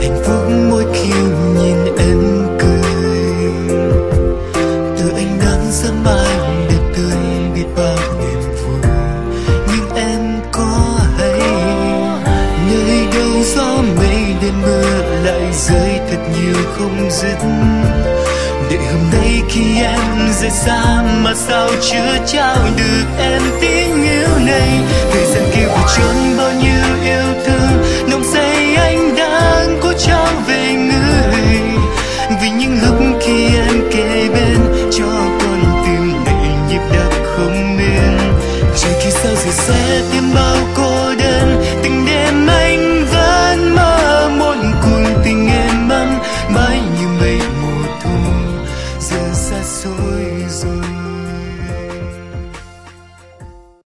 hạnh phúc mỗi khi nhìn em cười. Từ ánh nắng sớm mai đẹp tươi biết bao niềm vui. Nhưng em có hay nơi đâu gió mây đêm mưa lại rơi thật nhiều không dứt, để hôm nay khi em rời xa mà sao chưa trao được em tình yêu này. Thời gian kia vượt trốn bao nhiêu yêu thương nồng say anh đang cố trao về người, vì những lúc khi em kề bên cho con tim này nhịp đập không yên. Trời khi sao rồi sẽ thêm bao